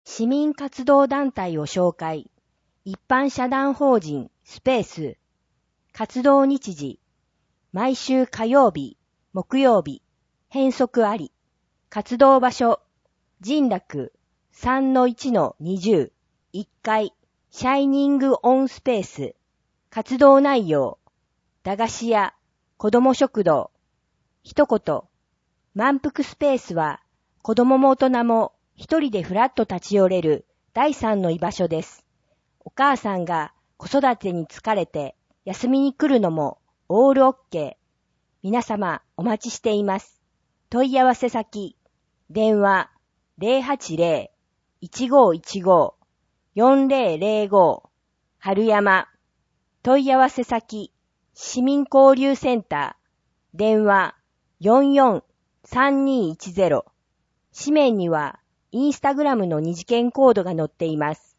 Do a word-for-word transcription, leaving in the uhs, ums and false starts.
市民活動団体を紹介。一般社団法人スペース。活動日時。毎週火曜日、木曜日。変則あり。活動場所。神楽 さんのいちのにじゅう。いっかい。シャイニングオンスペース。活動内容。駄菓子屋。子ども食堂。一言。満腹スペースは、子供も大人も一人でふらっと立ち寄れる第三の居場所です。お母さんが子育てに疲れて休みに来るのもオールオッケー。皆様お待ちしています。問い合わせ先。電話 ゼロはちゼロ いちごいちご よんゼロゼロご 春山。問い合わせ先。市民交流センター。電話 よんよんさんにいちゼロ。紙面にはインスタグラムの二次元コードが載っています。